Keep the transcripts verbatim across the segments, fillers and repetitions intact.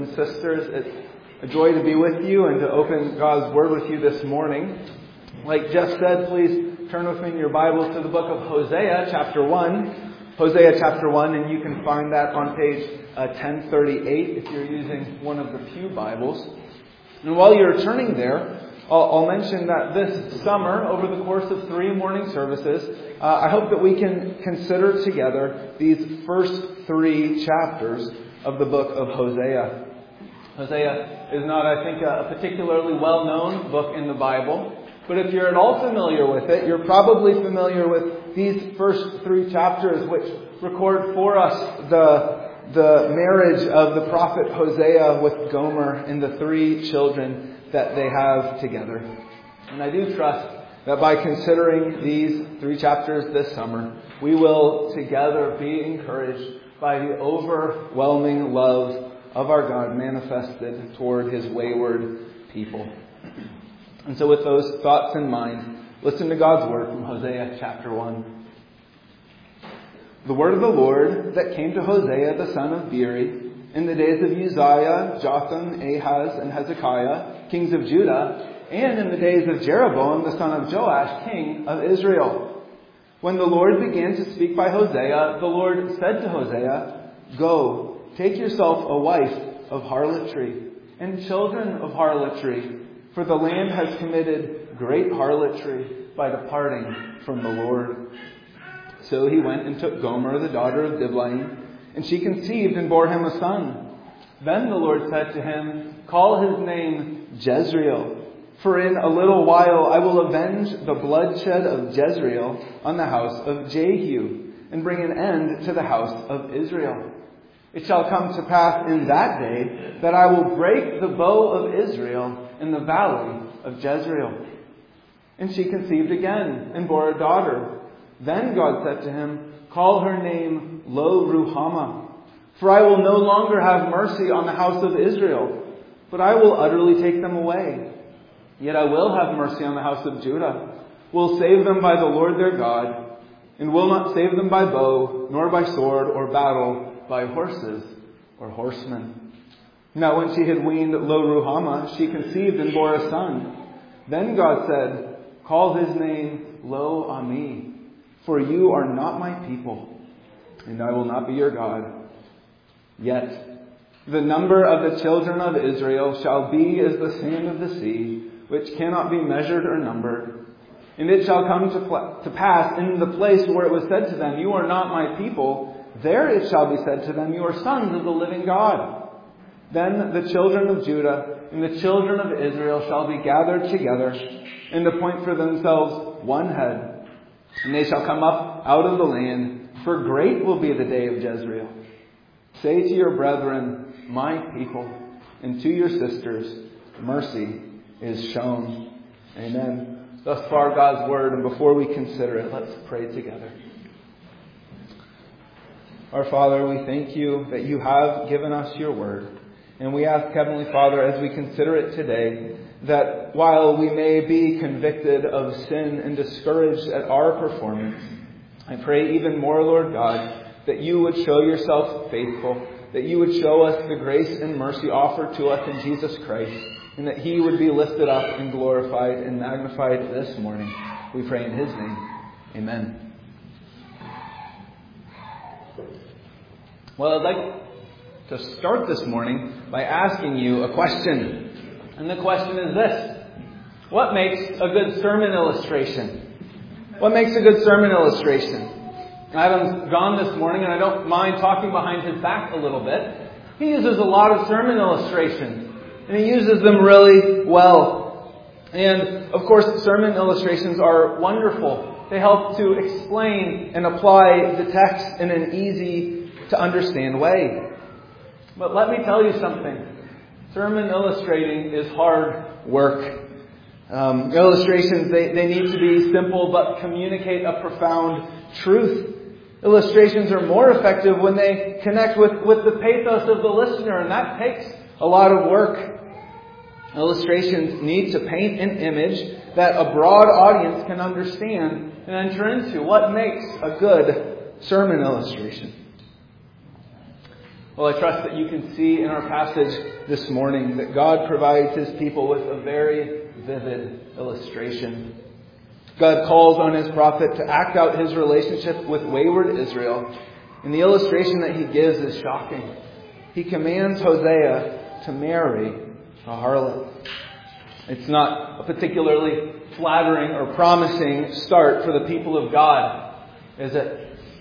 and sisters. It's a joy to be with you and to open God's Word with you this morning. Like Jeff said, please turn with me in your Bibles to the book of Hosea, chapter one. Hosea chapter one, and you can find that on page uh, ten thirty-eight if you're using one of the Pew Bibles. And while you're turning there, I'll, I'll mention that this summer, over the course of three morning services, uh, I hope that we can consider together these first three chapters of the book of Hosea. Hosea is not, I think, a particularly well-known book in the Bible, but if you're at all familiar with it, you're probably familiar with these first three chapters, which record for us the, the marriage of the prophet Hosea with Gomer and the three children that they have together. And I do trust that by considering these three chapters this summer, we will together be encouraged by the overwhelming love of our God manifested toward His wayward people. And so with those thoughts in mind, listen to God's Word from Hosea chapter one. The word of the Lord that came to Hosea the son of Beeri in the days of Uzziah, Jotham, Ahaz, and Hezekiah, kings of Judah, and in the days of Jeroboam the son of Joash, king of Israel. When the Lord began to speak by Hosea, the Lord said to Hosea, "Go, take yourself a wife of harlotry, and children of harlotry, for the land has committed great harlotry by departing from the Lord." So he went and took Gomer, the daughter of Diblaim, and she conceived and bore him a son. Then the Lord said to him, "Call his name Jezreel, for in a little while I will avenge the bloodshed of Jezreel on the house of Jehu, and bring an end to the house of Israel. It shall come to pass in that day that I will break the bow of Israel in the valley of Jezreel." And she conceived again and bore a daughter. Then God said to him, "Call her name Lo Ruhamah, for I will no longer have mercy on the house of Israel, but I will utterly take them away. Yet I will have mercy on the house of Judah, will save them by the Lord their God, and will not save them by bow, nor by sword or battle, by horses or horsemen." Now when she had weaned Lo Ruhamah, she conceived and bore a son. Then God said, "Call his name Lo Ami, for you are not my people, and I will not be your God. Yet the number of the children of Israel shall be as the sand of the sea, which cannot be measured or numbered. And it shall come to, pl- to pass in the place where it was said to them, 'You are not my people,' there it shall be said to them, 'You are sons of the living God.' Then the children of Judah and the children of Israel shall be gathered together, and appoint for themselves one head. And they shall come up out of the land, for great will be the day of Jezreel. Say to your brethren, 'My people,' and to your sisters, 'Mercy is shown.'" Amen. Thus far God's Word, and before we consider it, let's pray together. Our Father, we thank you that you have given us your Word. And we ask, Heavenly Father, as we consider it today, that while we may be convicted of sin and discouraged at our performance, I pray even more, Lord God, that you would show yourself faithful, that you would show us the grace and mercy offered to us in Jesus Christ, and that he would be lifted up and glorified and magnified this morning. We pray in his name. Amen. Well, I'd like to start this morning by asking you a question. And the question is this: what makes a good sermon illustration? What makes a good sermon illustration? Adam's gone this morning, and I don't mind talking behind his back a little bit. He uses a lot of sermon illustrations, and he uses them really well. And, of course, sermon illustrations are wonderful. They help to explain and apply the text in an easy-to-understand way. But let me tell you something. Sermon illustrating is hard work. Um, illustrations, they, they need to be simple but communicate a profound truth. Illustrations are more effective when they connect with, with the pathos of the listener, and that takes a lot of work. Illustrations need to paint an image that a broad audience can understand and enter into. What makes a good sermon illustration? Well, I trust that you can see in our passage this morning that God provides His people with a very vivid illustration. God calls on His prophet to act out His relationship with wayward Israel. And the illustration that He gives is shocking. He commands Hosea to marry a harlot. It's not a particularly flattering or promising start for the people of God, is it?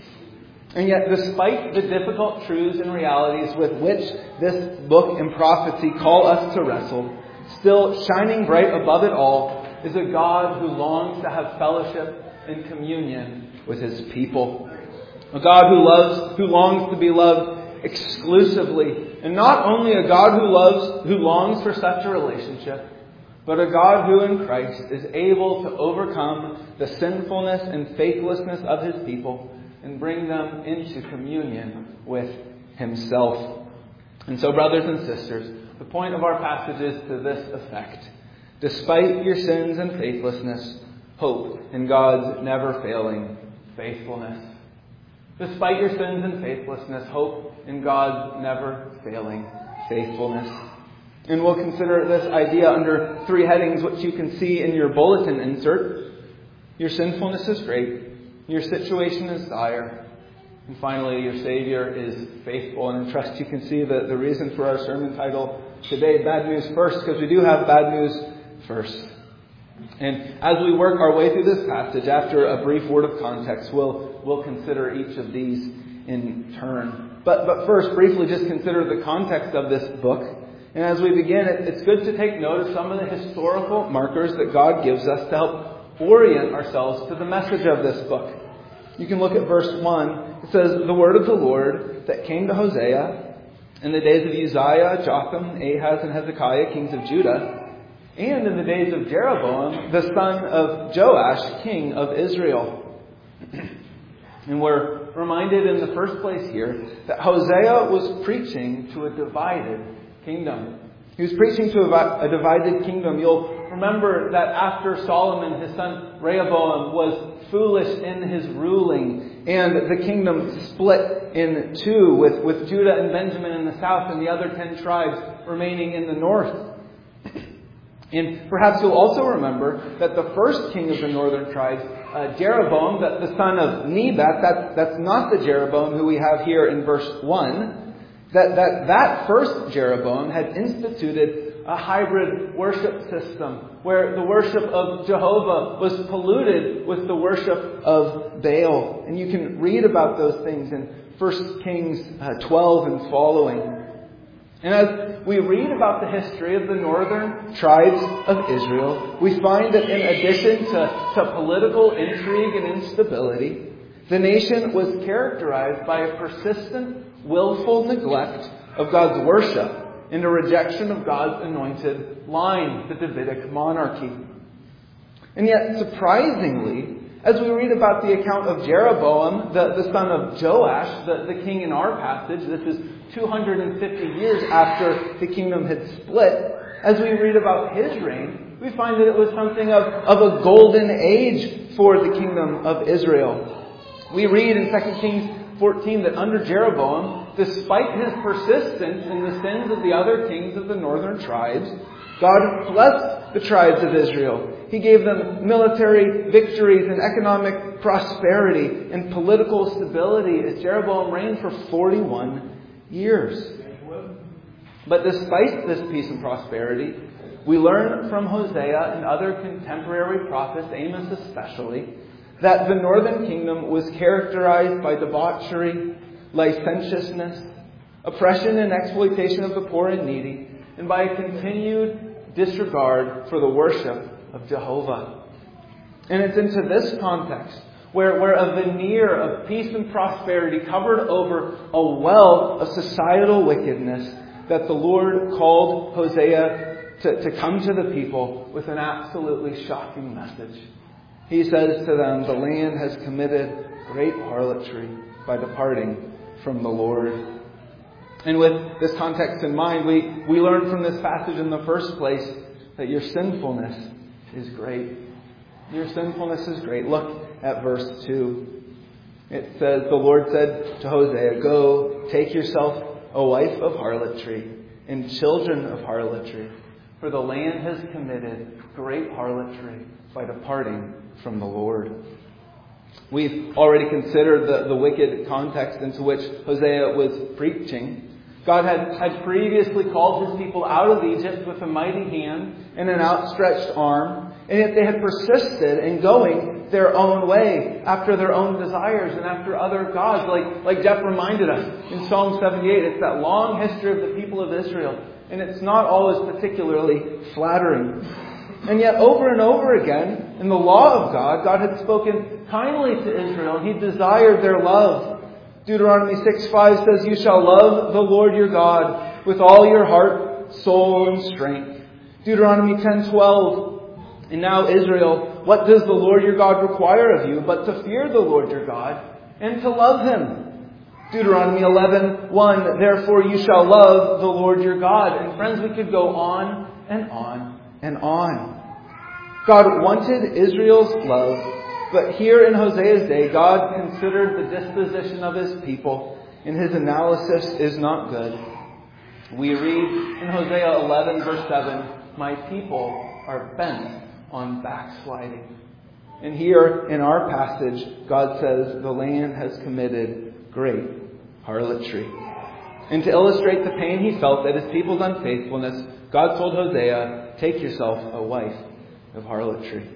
And yet, despite the difficult truths and realities with which this book and prophecy call us to wrestle, still shining bright above it all is a God who longs to have fellowship and communion with His people. A God who loves, who longs to be loved exclusively. And not only a God who loves, who longs for such a relationship, but a God who in Christ is able to overcome the sinfulness and faithlessness of His people and bring them into communion with Himself. And so, brothers and sisters, the point of our passage is to this effect. Despite your sins and faithlessness, hope in God's never-failing faithfulness. Despite your sins and faithlessness, hope in God's never-failing faithfulness. And we'll consider this idea under three headings, which you can see in your bulletin insert. Your sinfulness is great. Your situation is dire. And finally, your Savior is faithful. And I trust you can see the, the reason for our sermon title today, Bad News First, because we do have bad news first. And as we work our way through this passage, after a brief word of context, we'll, we'll consider each of these in turn. But, but first, briefly just consider the context of this book. And as we begin, it, it's good to take note of some of the historical markers that God gives us to help orient ourselves to the message of this book. You can look at verse one. It says, the word of the Lord that came to Hosea in the days of Uzziah, Jotham, Ahaz, and Hezekiah, kings of Judah, and in the days of Jeroboam, the son of Joash, king of Israel. And we're reminded in the first place here that Hosea was preaching to a divided kingdom. He was preaching to a divided kingdom. You'll remember that after Solomon, his son Rehoboam, was foolish in his ruling, and the kingdom split in two, with, with Judah and Benjamin in the south and the other ten tribes remaining in the north. And perhaps you'll also remember that the first king of the northern tribes, uh, Jeroboam, the, the son of Nebat, that, that's not the Jeroboam who we have here in verse one. That, that that first Jeroboam had instituted a hybrid worship system where the worship of Jehovah was polluted with the worship of Baal. And you can read about those things in First Kings uh, twelve and following. And as we read about the history of the northern tribes of Israel, we find that in addition to, to political intrigue and instability, the nation was characterized by a persistent, willful neglect of God's worship and a rejection of God's anointed line, the Davidic monarchy. And yet, surprisingly, as we read about the account of Jeroboam, the, the son of Joash, the, the king in our passage, this is two hundred fifty years after the kingdom had split, as we read about his reign, we find that it was something of, of a golden age for the kingdom of Israel. We read in Second Kings fourteen that under Jeroboam, despite his persistence in the sins of the other kings of the northern tribes, God blessed the tribes of Israel. He gave them military victories and economic prosperity and political stability as Jeroboam reigned for forty-one years. But despite this peace and prosperity, we learn from Hosea and other contemporary prophets, Amos especially, that the northern kingdom was characterized by debauchery, licentiousness, oppression and exploitation of the poor and needy, and by a continued disregard for the worship of Jehovah. And it's into this context where, where a veneer of peace and prosperity covered over a well of societal wickedness that the Lord called Hosea to, to come to the people with an absolutely shocking message. He says to them, the land has committed great harlotry by departing from the Lord. And with this context in mind, we, we learn from this passage in the first place that your sinfulness is great. Your sinfulness is great. Look at verse two. It says, the Lord said to Hosea, go, take yourself a wife of harlotry, and children of harlotry. For the land has committed great harlotry by departing from the Lord. We've already considered the, the wicked context into which Hosea was preaching. God had, had previously called His people out of Egypt with a mighty hand and an outstretched arm, and yet they had persisted in going their own way, after their own desires and after other gods. Like, like Jeff reminded us in Psalm seventy-eight, it's that long history of the people of Israel, and it's not always particularly flattering. And yet over and over again, in the law of God, God had spoken kindly to Israel, and He desired their love. Deuteronomy six five says, "You shall love the Lord your God with all your heart, soul, and strength." Deuteronomy ten twelve, "And now, Israel, what does the Lord your God require of you but to fear the Lord your God and to love Him?" Deuteronomy eleven one, "Therefore you shall love the Lord your God." And friends, we could go on and on and on. God wanted Israel's love, but here in Hosea's day, God considered the disposition of His people, and His analysis is not good. We read in Hosea eleven verse seven, "My people are bent on backsliding." And here in our passage, God says the land has committed great harlotry. And to illustrate the pain He felt at His people's unfaithfulness, God told Hosea, "Take yourself a wife of harlotry."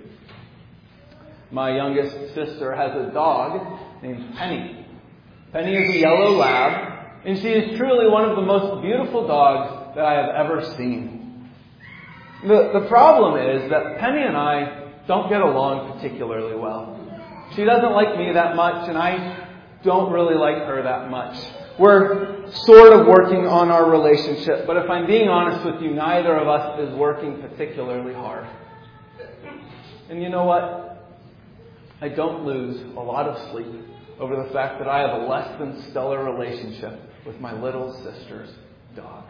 My youngest sister has a dog named Penny. Penny is a yellow lab, and she is truly one of the most beautiful dogs that I have ever seen. The, the problem is that Penny and I don't get along particularly well. She doesn't like me that much, and I don't really like her that much. We're sort of working on our relationship, but if I'm being honest with you, neither of us is working particularly hard. And you know what? I don't lose a lot of sleep over the fact that I have a less than stellar relationship with my little sister's dog.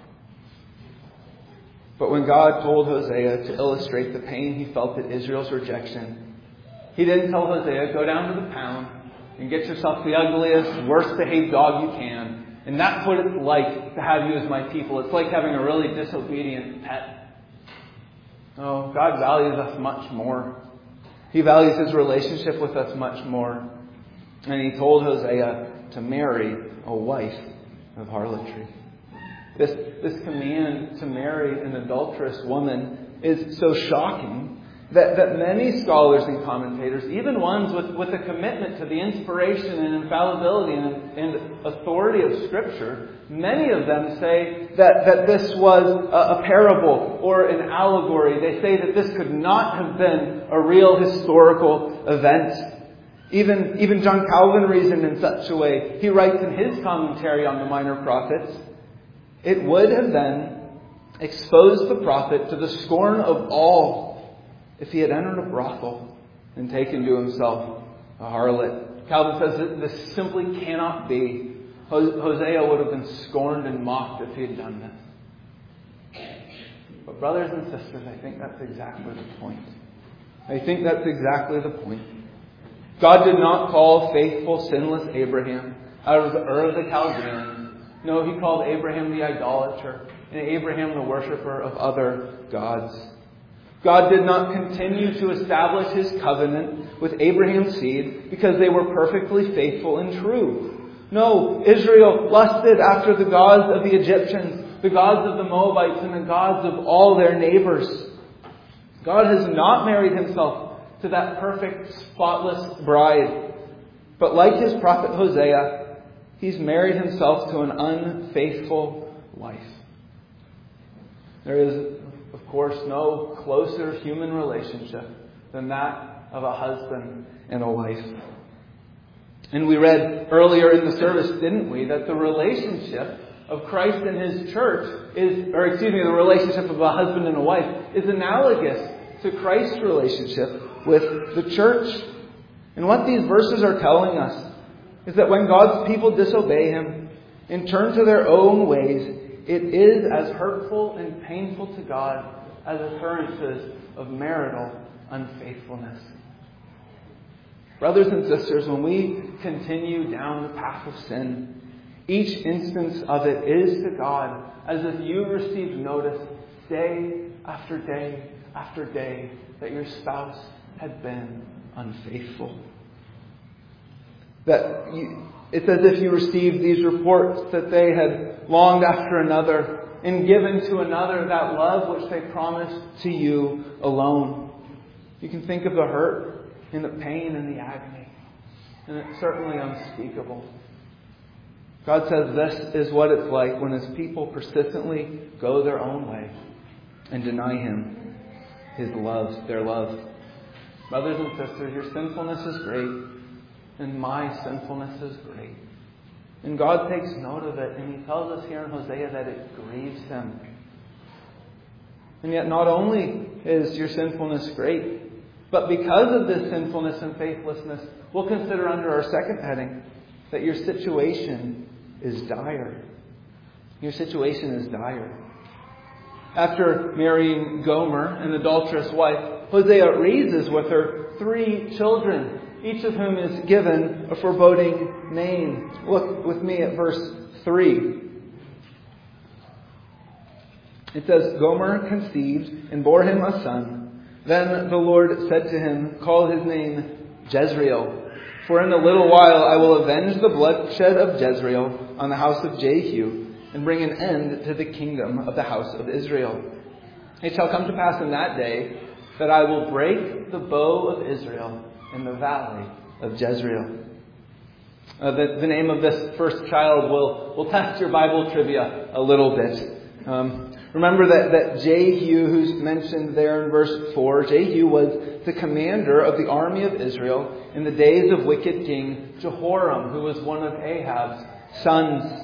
But when God told Hosea to illustrate the pain He felt at Israel's rejection, He didn't tell Hosea, "Go down to the pound and get yourself the ugliest, worst behaved dog you can. And that's what it's like to have you as my people. It's like having a really disobedient pet." No, God values us much more. He values His relationship with us much more. And He told Hosea to marry a wife of harlotry. This, this command to marry an adulterous woman is so shocking that, that many scholars and commentators, even ones with, with a commitment to the inspiration and infallibility and, and authority of Scripture, many of them say that, that this was a, a parable or an allegory. They say that this could not have been a real historical event. Even, even John Calvin reasoned in such a way. He writes in his commentary on the Minor Prophets, "It would have then exposed the prophet to the scorn of all if he had entered a brothel and taken to himself a harlot." Calvin says that this simply cannot be. Hosea would have been scorned and mocked if he had done this. But brothers and sisters, I think that's exactly the point. I think that's exactly the point. God did not call faithful, sinless Abraham out of the Ur of the Chaldeans. No, He called Abraham the idolater and Abraham the worshiper of other gods. God did not continue to establish His covenant with Abraham's seed because they were perfectly faithful and true. No, Israel lusted after the gods of the Egyptians, the gods of the Moabites, and the gods of all their neighbors. God has not married Himself to that perfect, spotless bride. But like His prophet Hosea, He's married Himself to an unfaithful wife. There is, of course, no closer human relationship than that of a husband and a wife. And we read earlier in the service, didn't we, that the relationship of Christ and His church is, or excuse me, the relationship of a husband and a wife is analogous to Christ's relationship with the church. And what these verses are telling us is that when God's people disobey Him and turn to their own ways, it is as hurtful and painful to God as occurrences of marital unfaithfulness. Brothers and sisters, when we continue down the path of sin, Each instance of it is to God as if you received notice day after day after day that your spouse had been unfaithful. That you, it's as if you received these reports that they had longed after another and given to another that love which they promised to you alone. You can think of the hurt and the pain and the agony, and it's certainly unspeakable. God says this is what it's like when His people persistently go their own way and deny Him His love, their love. Brothers and sisters, your sinfulness is great, and my sinfulness is great. And God takes note of it, and He tells us here in Hosea that it grieves Him. And yet not only is your sinfulness great, but because of this sinfulness and faithlessness, we'll consider under our second heading that your situation is dire. Your situation is dire. After marrying Gomer, an adulterous wife, Hosea raises with her three children, each of whom is given a foreboding name. Look with me at verse three. It says, Gomer conceived and bore him a son. Then the Lord said to him, call his name Jezreel. For in a little while I will avenge the bloodshed of Jezreel on the house of Jehu, and bring an end to the kingdom of the house of Israel. It shall come to pass in that day that I will break the bow of Israel in the valley of Jezreel. Uh, the, the name of this first child will, will test your Bible trivia a little bit. Um, remember that, that Jehu, who's mentioned there in verse four, Jehu was the commander of the army of Israel in the days of wicked King Jehoram, who was one of Ahab's sons.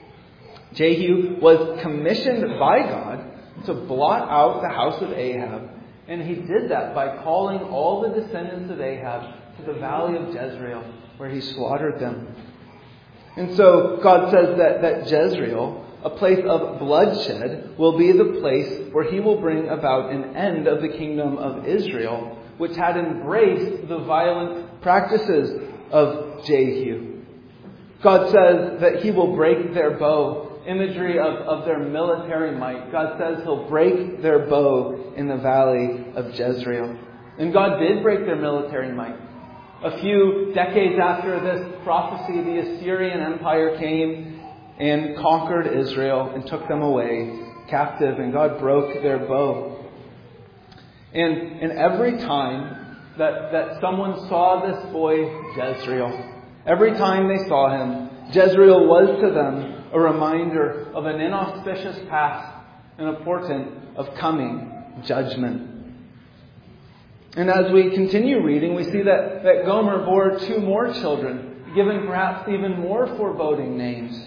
Jehu was commissioned by God to blot out the house of Ahab, and he did that by calling all the descendants of Ahab to the valley of Jezreel, where he slaughtered them. And so God says that, that Jezreel, a place of bloodshed, will be the place where He will bring about an end of the kingdom of Israel, which had embraced the violent practices of Jehu. God says that He will break their bow, imagery of, of their military might. God says He'll break their bow in the valley of Jezreel. And God did break their military might. A few decades after this prophecy, the Assyrian Empire came and conquered Israel and took them away captive, and God broke their bow. And, and every time that, that someone saw this boy, Jezreel, every time they saw him, Jezreel was to them a reminder of an inauspicious past and a portent of coming judgment. And as we continue reading, we see that, that Gomer bore two more children, given perhaps even more foreboding names.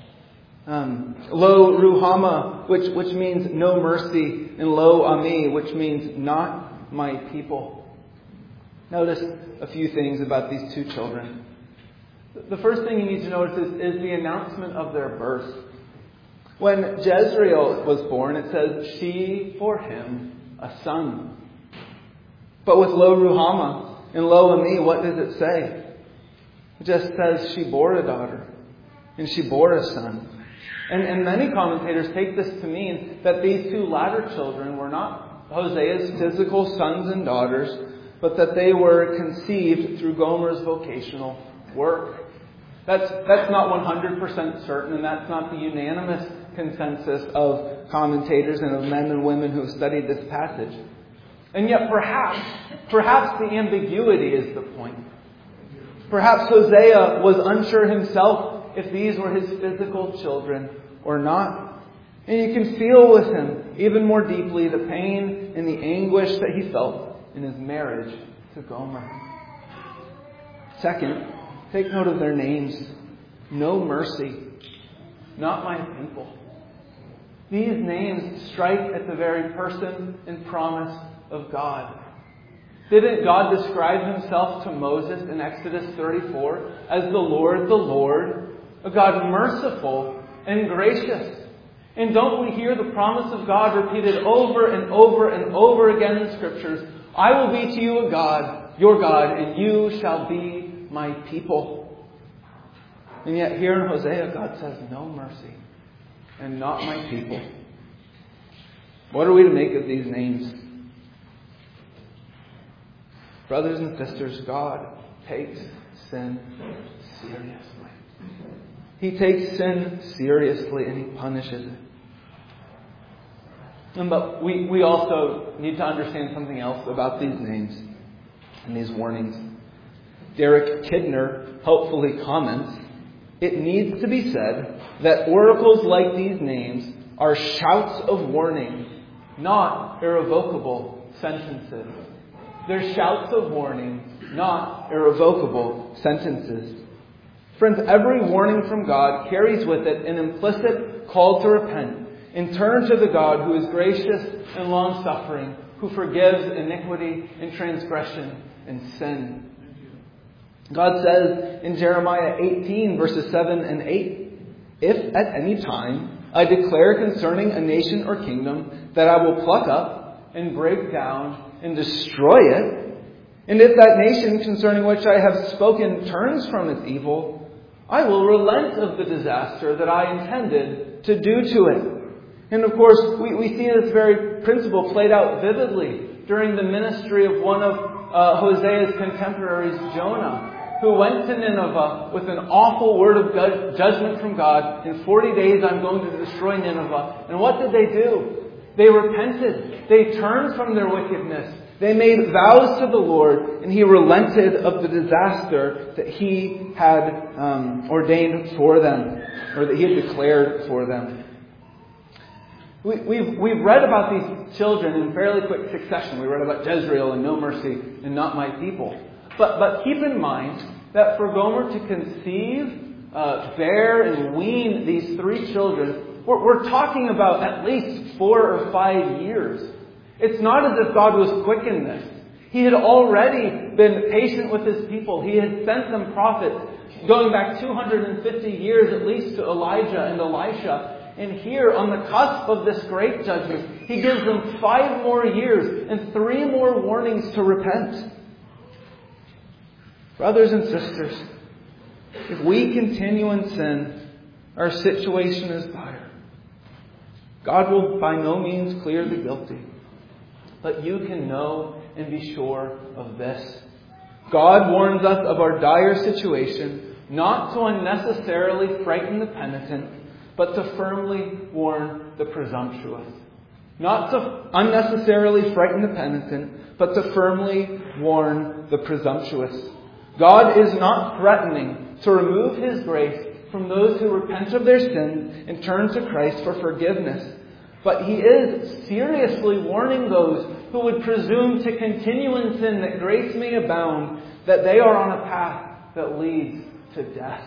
Um, Lo Ruhama, which, which means no mercy, and Lo Ami, which means not my people. Notice a few things about these two children. The first thing you need to notice is, is the announcement of their birth. When Jezreel was born, it says she bore him a son. But with Lo Ruhama and Lo Ami, what does it say? It just says she bore a daughter and she bore a son. And, and many commentators take this to mean that these two latter children were not Hosea's physical sons and daughters, but that they were conceived through Gomer's vocational work. That's, that's not one hundred percent certain, and that's not the unanimous consensus of commentators and of men and women who have studied this passage. And yet perhaps, perhaps the ambiguity is the point. Perhaps Hosea was unsure himself if these were his physical children or not. And you can feel with him even more deeply the pain and the anguish that he felt in his marriage to Gomer. Second, take note of their names. No mercy. Not my people. These names strike at the very person and promise of God. Didn't God describe Himself to Moses in Exodus thirty-four as the Lord, the Lord, a God merciful and gracious? And don't we hear the promise of God repeated over and over and over again in Scriptures? I will be to you a God, your God, and you shall be my people. And yet here in Hosea, God says, no mercy, and not my people. What are we to make of these names? Brothers and sisters, God takes sin seriously. He takes sin seriously and He punishes it. And but we, we also need to understand something else about these names and these warnings. Derek Kidner helpfully comments, it needs to be said that oracles like these names are shouts of warning, not irrevocable sentences. They're shouts of warning, not irrevocable sentences. Friends, every warning from God carries with it an implicit call to repent and turn to the God who is gracious and long-suffering, who forgives iniquity and transgression and sin. God says in Jeremiah eighteen, verses seven and eight, if at any time I declare concerning a nation or kingdom that I will pluck up and break down and destroy it, and if that nation concerning which I have spoken turns from its evil, I will relent of the disaster that I intended to do to it. And of course, we, we see this very principle played out vividly during the ministry of one of uh, Hosea's contemporaries, Jonah, who went to Nineveh with an awful word of ju- judgment from God. In forty days I'm going to destroy Nineveh. And what did they do? They repented. They turned from their wickedness. They made vows to the Lord, and He relented of the disaster that He had um, ordained for them, or that He had declared for them. We, we've, we've read about these children in fairly quick succession. We read about Jezreel and no mercy and not my people. But, but keep in mind that for Gomer to conceive, uh, bear, and wean these three children, we're, we're talking about at least four or five years. It's not as if God was quick in this. He had already been patient with His people. He had sent them prophets going back two hundred fifty years at least to Elijah and Elisha. And here, on the cusp of this great judgment, He gives them five more years and three more warnings to repent. Brothers and sisters, if we continue in sin, our situation is dire. God will by no means clear the guilty. But you can know and be sure of this. God warns us of our dire situation, not to unnecessarily frighten the penitent, but to firmly warn the presumptuous. Not to unnecessarily frighten the penitent, but to firmly warn the presumptuous. God is not threatening to remove His grace from those who repent of their sins and turn to Christ for forgiveness. But He is seriously warning those who would presume to continue in sin that grace may abound, that they are on a path that leads to death.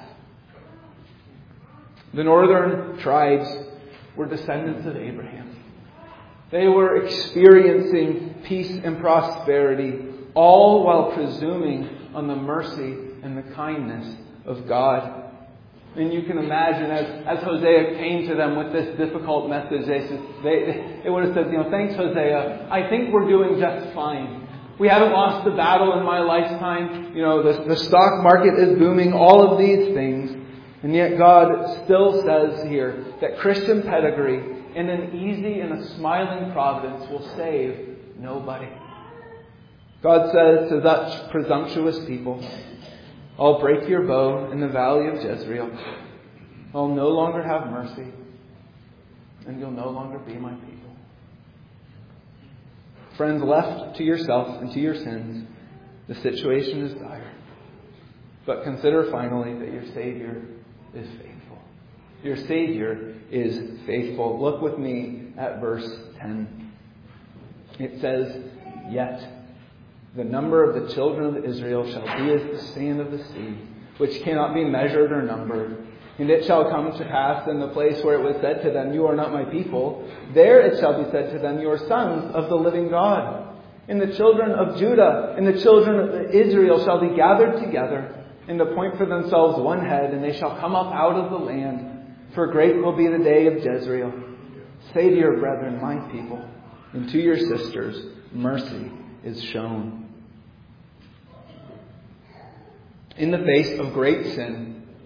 The northern tribes were descendants of Abraham. They were experiencing peace and prosperity, all while presuming on the mercy and the kindness of God. And you can imagine, as, as Hosea came to them with this difficult message, they, they, they would have said, you know, thanks, Hosea. I think we're doing just fine. We haven't lost the battle in my lifetime. You know, the, the stock market is booming, all of these things. And yet God still says here that Christian pedigree in an easy and a smiling providence will save nobody. God says to such presumptuous people, I'll break your bow in the valley of Jezreel. I'll no longer have mercy, and you'll no longer be my people. Friends, left to yourself and to your sins, the situation is dire. But consider finally that your Savior is faithful. Your Savior is faithful. Look with me at verse ten. It says, Yet the number of the children of Israel shall be as the sand of the sea, which cannot be measured or numbered. And it shall come to pass in the place where it was said to them, You are not my people, there it shall be said to them, You are sons of the living God. And the children of Judah and the children of Israel shall be gathered together, and appoint for themselves one head, and they shall come up out of the land. For great will be the day of Jezreel. Say to your brethren, my people, and to your sisters, mercy is shown. In the face of great sin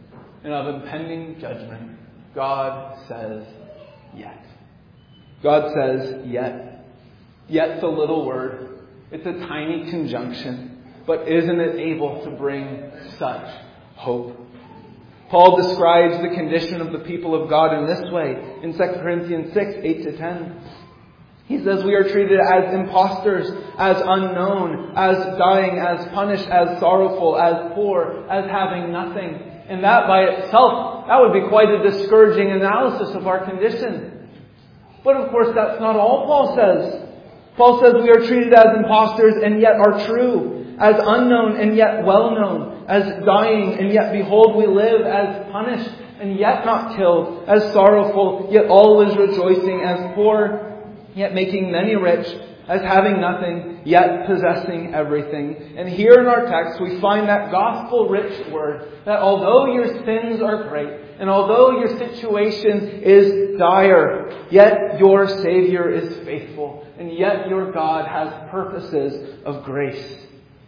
and of impending judgment, God says, yet. God says, yet. Yet's a little word. It's a tiny conjunction. But isn't it able to bring such hope? Paul describes the condition of the people of God in this way in Second Corinthians six, eight to ten. He says we are treated as impostors, as unknown, as dying, as punished, as sorrowful, as poor, as having nothing. And that by itself, that would be quite a discouraging analysis of our condition. But of course, that's not all Paul says. Paul says we are treated as impostors and yet are true, as unknown and yet well known, as dying and yet behold we live, as punished and yet not killed, as sorrowful yet always rejoicing, as poor yet making many rich, as having nothing, yet possessing everything. And here in our text we find that gospel-rich word, that although your sins are great, and although your situation is dire, yet your Savior is faithful, and yet your God has purposes of grace.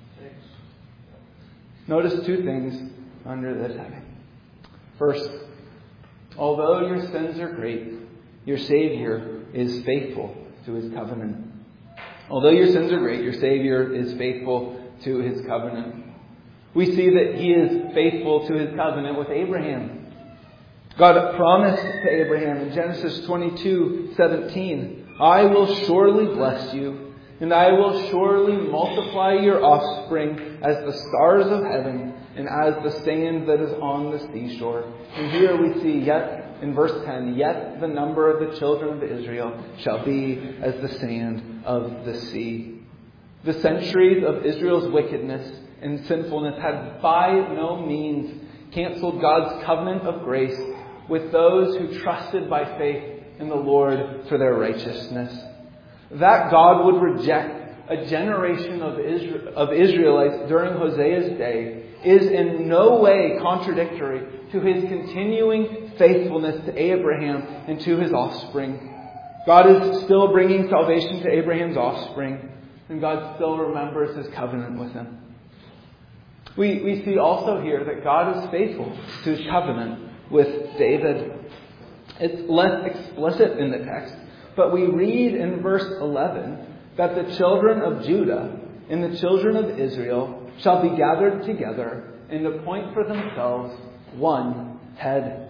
Notice two things under this heading. First, although your sins are great, your Savior is faithful to His covenant. Although your sins are great, your Savior is faithful to His covenant. We see that He is faithful to His covenant with Abraham. God promised to Abraham in Genesis twenty-two seventeen, I will surely bless you, and I will surely multiply your offspring as the stars of heaven and as the sand that is on the seashore. And here we see yet in verse ten, yet the number of the children of Israel shall be as the sand of the sea. The centuries of Israel's wickedness and sinfulness had by no means canceled God's covenant of grace with those who trusted by faith in the Lord for their righteousness. That God would reject a generation of Israel, of Israelites during Hosea's day is in no way contradictory to His continuing faithfulness to Abraham and to his offspring. God is still bringing salvation to Abraham's offspring, and God still remembers His covenant with him. We, we see also here that God is faithful to His covenant with David. It's less explicit in the text, but we read in verse eleven that the children of Judah and the children of Israel shall be gathered together and appoint for themselves one head.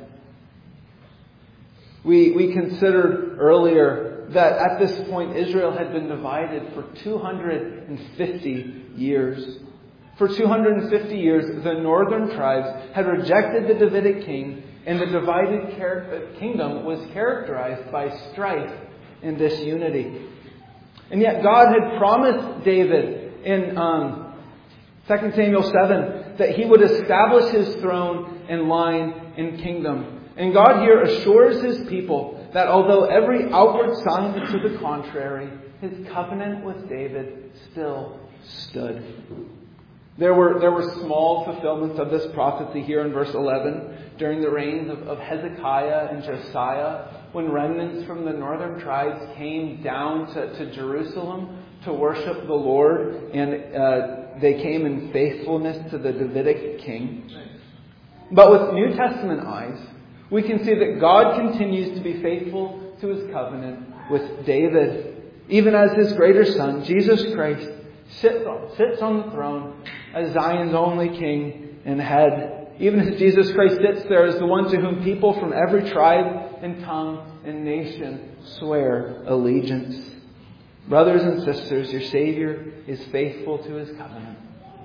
We, we considered earlier that at this point Israel had been divided for two hundred fifty years. For two hundred fifty years, the northern tribes had rejected the Davidic king, and the divided char- kingdom was characterized by strife and disunity. And yet God had promised David in um, Second Samuel seven that He would establish His throne and line and kingdom. And God here assures His people that although every outward sign is to the contrary, His covenant with David still stood. There were, there were small fulfillments of this prophecy here in verse eleven during the reigns of, of Hezekiah and Josiah, when remnants from the northern tribes came down to, to Jerusalem to worship the Lord, and uh, they came in faithfulness to the Davidic king. But with New Testament eyes, we can see that God continues to be faithful to His covenant with David, even as His greater Son, Jesus Christ, sits on, sits on the throne as Zion's only King and head. Even as Jesus Christ sits there as the one to whom people from every tribe and tongue and nation swear allegiance. Brothers and sisters, your Savior is faithful to His covenant.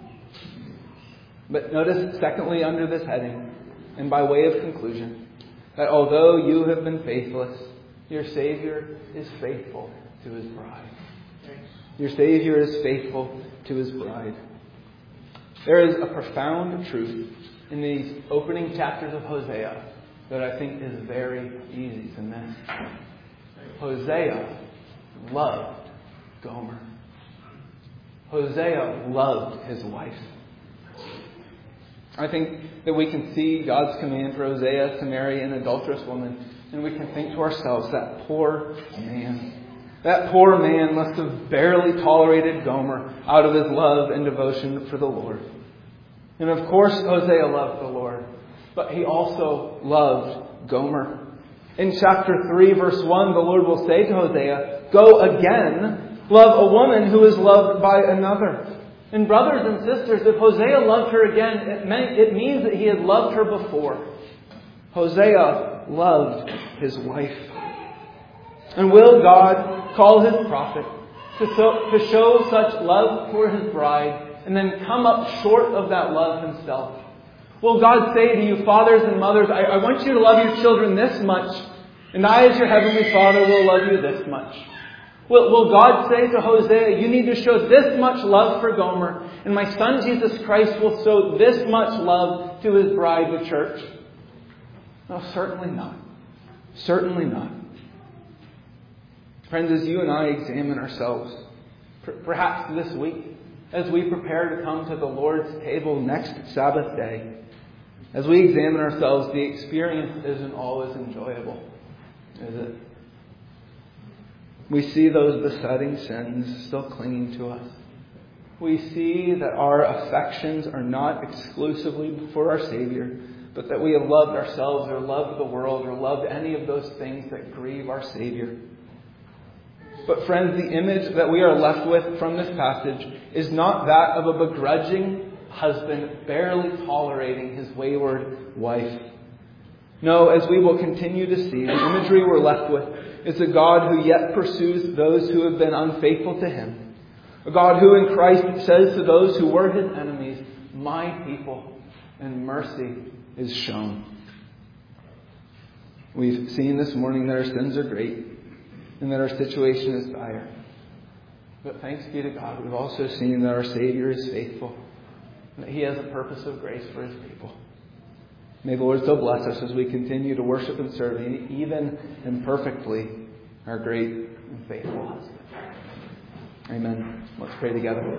But notice, secondly, under this heading, and by way of conclusion, that although you have been faithless, your Savior is faithful to His bride. Your Savior is faithful to His bride. There is a profound truth in these opening chapters of Hosea that I think is very easy to miss. Hosea loved Gomer. Hosea loved his wife. I think that we can see God's command for Hosea to marry an adulterous woman, and we can think to ourselves, that poor man. That poor man must have barely tolerated Gomer out of his love and devotion for the Lord. And of course, Hosea loved the Lord. but he also loved Gomer. In chapter three, verse one, the Lord will say to Hosea, "Go again, love a woman who is loved by another." And brothers and sisters, if Hosea loved her again, it, meant, it means that he had loved her before. Hosea loved his wife. And will God call his prophet to, so, to show such love for his bride and then come up short of that love himself? Will God say to you, fathers and mothers, I, I want you to love your children this much, and I as your heavenly Father will love you this much? Will, will God say to Hosea, you need to show this much love for Gomer, and my son Jesus Christ will show this much love to his bride, the church? No, certainly not. Certainly not. Friends, as you and I examine ourselves, perhaps this week, as we prepare to come to the Lord's table next Sabbath day, as we examine ourselves, the experience isn't always enjoyable, is it? We see those besetting sins still clinging to us. We see that our affections are not exclusively for our Savior, but that we have loved ourselves or loved the world or loved any of those things that grieve our Savior. But friends, the image that we are left with from this passage is not that of a begrudging husband barely tolerating his wayward wife. No, as we will continue to see, the imagery we're left with is a God who yet pursues those who have been unfaithful to him. A God who in Christ says to those who were his enemies, my people, and mercy is shown. We've seen this morning that our sins are great and that our situation is dire. But thanks be to God, we've also seen that our Savior is faithful and that he has a purpose of grace for his people. May the Lord so bless us as we continue to worship and serve, even imperfectly, our great and faithful husband. Amen. Let's pray together.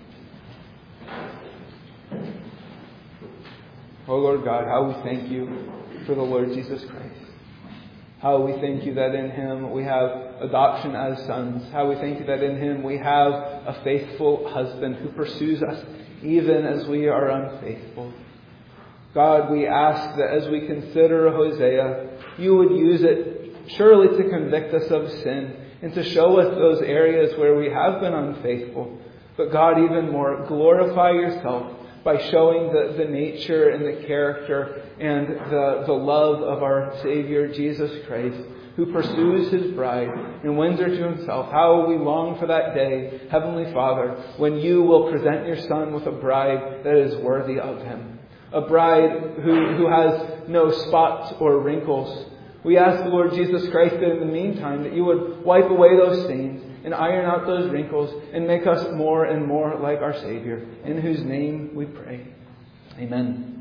Oh Lord God, how we thank you for the Lord Jesus Christ. How we thank you that in him we have adoption as sons. How we thank you that in him we have a faithful husband who pursues us even as we are unfaithful. God, we ask that as we consider Hosea, you would use it surely to convict us of sin and to show us those areas where we have been unfaithful. But God, even more, glorify yourself by showing the, the nature and the character and the, the love of our Savior, Jesus Christ, who pursues his bride and wins her to himself. How we long for that day, Heavenly Father, when you will present your Son with a bride that is worthy of him. A bride who, who has no spots or wrinkles. We ask the Lord Jesus Christ that in the meantime that you would wipe away those stains and iron out those wrinkles and make us more and more like our Savior, in whose name we pray. Amen.